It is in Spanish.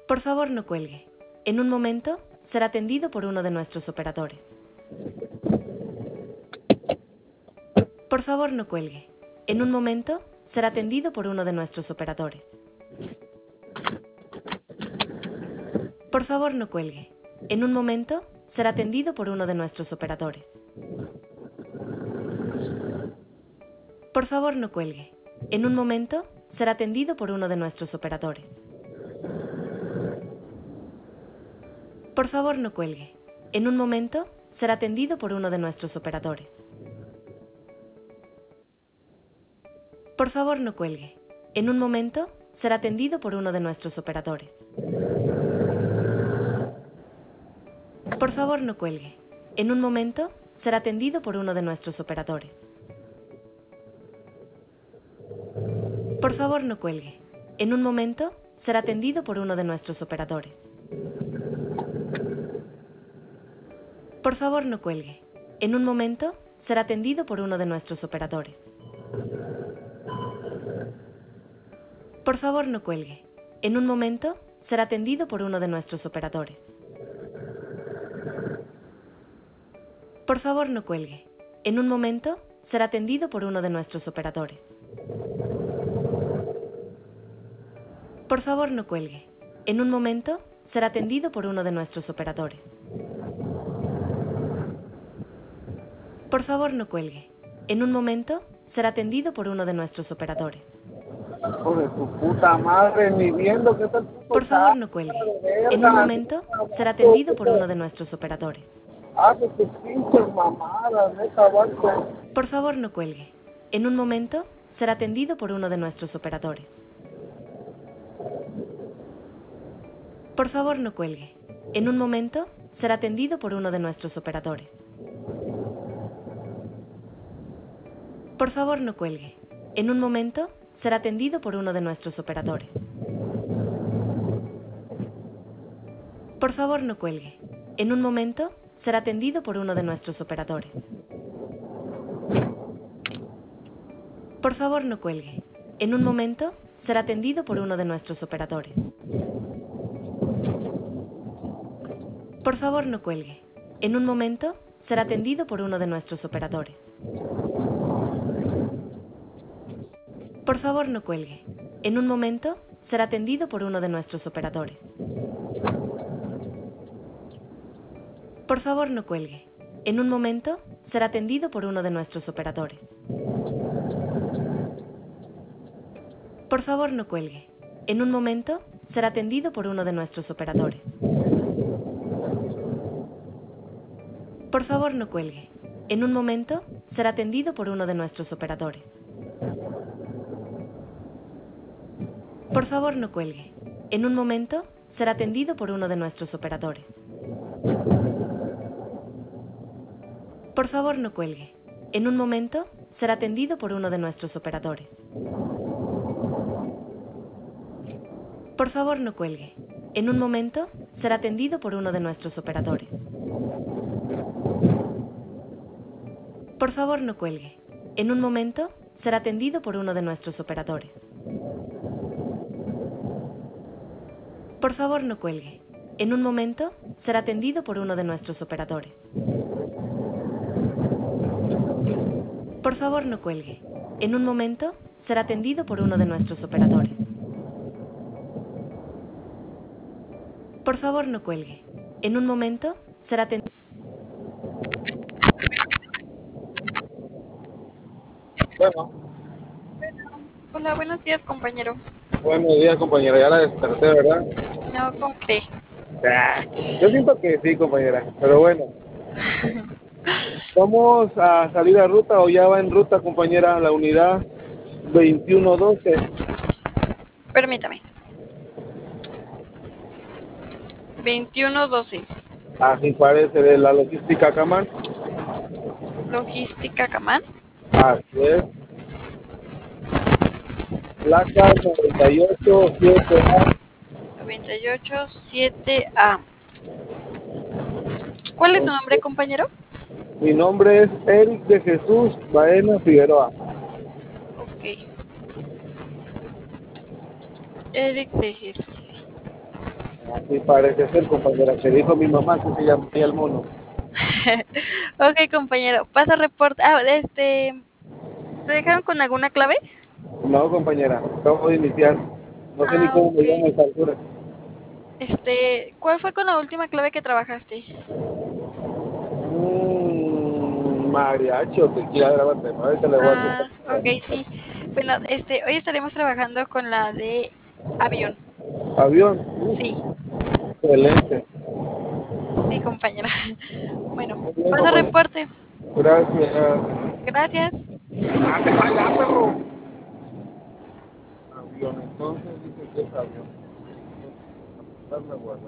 Por favor, no cuelgue. En un momento, será atendido por uno de nuestros operadores. Por favor, no cuelgue. En un momento, será atendido por uno de nuestros operadores. Por favor, no cuelgue. En un momento, será atendido por uno de nuestros operadores. Por favor, no cuelgue. En un momento, será atendido por uno de nuestros operadores. Por favor, no cuelgue. En un momento, será atendido por uno de nuestros operadores. Por favor, no cuelgue. En un momento, será atendido por uno de nuestros operadores. Por favor, no cuelgue. En un momento, será atendido por uno de nuestros operadores. Por favor, no cuelgue. En un momento, será atendido por uno de nuestros operadores. Por favor, no cuelgue. En un momento, será atendido por uno de nuestros operadores. Por favor, no cuelgue. En un momento, será atendido por uno de nuestros operadores. Por favor, no cuelgue. En un momento, será atendido por uno de nuestros operadores. Por favor, no cuelgue. En un momento, será atendido por uno de nuestros operadores. Por favor, no cuelgue. En un momento, será atendido por uno de nuestros operadores. Hijo de tu puta madre, ni viendo que está el puto Por favor, carro, no cuelgue. de verga, En un momento, será atendido por uno de nuestros operadores. Hace tus pinches mamadas, neta, vato. Por favor, no cuelgue. En un momento, será atendido por uno de nuestros operadores. Por favor, no cuelgue. En un momento, será atendido por uno de nuestros operadores. Por favor, no cuelgue. En un momento, será atendido por uno de nuestros operadores. Por favor, no cuelgue. En un momento, será atendido por uno de nuestros operadores. Por favor, no cuelgue. En un momento, será atendido por uno de nuestros operadores. Por favor, no cuelgue. En un momento, será atendido por uno de nuestros operadores. Por favor, no cuelgue. En un momento, será atendido por uno de nuestros operadores. Por favor, no cuelgue. En un momento, será atendido por uno de nuestros operadores. Por favor, no cuelgue. En un momento, será atendido por uno de nuestros operadores. Por favor, no cuelgue. En un momento, será atendido por uno de nuestros operadores. Por favor, no cuelgue. En un momento, será atendido por uno de nuestros operadores. Por favor, no cuelgue. En un momento, será atendido por uno de nuestros operadores. Por favor, no cuelgue. En un momento, será atendido por uno de nuestros operadores. Por favor, no cuelgue. En un momento, será atendido por uno de nuestros operadores. Por favor, no cuelgue. En un momento, será atendido por uno de nuestros operadores. Por favor, no cuelgue. En un momento, será atendido por uno de nuestros operadores. Por favor, no cuelgue. En un momento, será atendido. Bueno, Hola, buenos días, compañero. buenos días, compañera. Ya la desperté, ¿verdad? No, ¿cómo cree? Ah, yo siento que sí, compañera, pero bueno. Vamos a salir a ruta o ya va en ruta, compañera, la unidad 2112. Permítame. 2112. Así parece, de la logística Camán. Logística Camán. Así es. Placa 987A. 987A. ¿Cuál es su nombre, compañero? Mi nombre es Eric de Jesús Baena Figueroa. Ok. Eric de Jesús. Sí, parece ser, compañera, que dijo mi mamá que se llamaría el mono. Ok, compañero. Pasa reporte. Ah, ¿te dejaron con alguna clave? No, compañera, acabo de iniciar. No sé ni Ah, cómo ok. me llamo a esta altura. ¿Cuál fue con la última clave que trabajaste? Mariachi o tequila, grábate. Ahorita le voy a Ah, hacer. ok, sí. Bueno, hoy estaremos trabajando con la de avión. Avión. Sí, Excelente. sí, compañera. Bueno, Muy bien, pasa compañero. reporte. Gracias. Gracias. Ah, te vaya, perro. Avión, entonces dice que es avión. Darle vuelta.